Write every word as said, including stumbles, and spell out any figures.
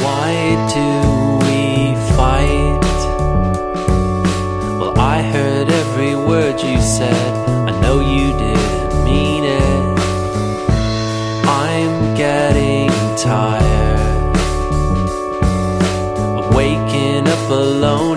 Why do we fight? Well, I heard every word you said. I know you didn't mean it. I'm getting tired of waking up alone